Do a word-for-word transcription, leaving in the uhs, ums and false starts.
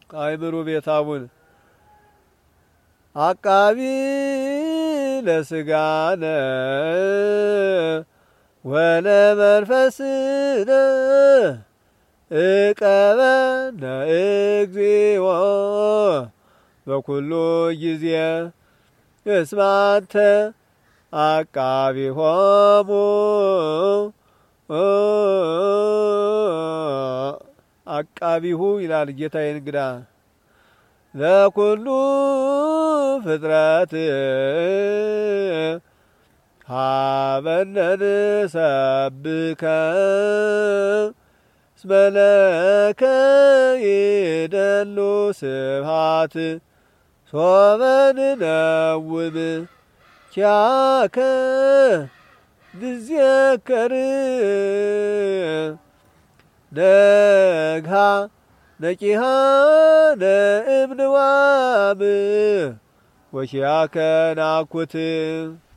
አይምሩ ቤታውን አቃቢ ለስጋነ ወለመንፈስነ እቀበነ እግዚኦ በኩሉ ጊዜ እስመ አንተ አቃቢሆሙ አቃቢሁ ይላል ጌታዬ እንግዳ ለኩሉ ፍጥረት ሀበነ ንሰብከ እስመ ለከ ይደሉ ስብሐት ሶበ ንነውም ኪያከ ንዜከር ነግሃ ነቂሃ ነእምንዋም ወኪያከ ናኩት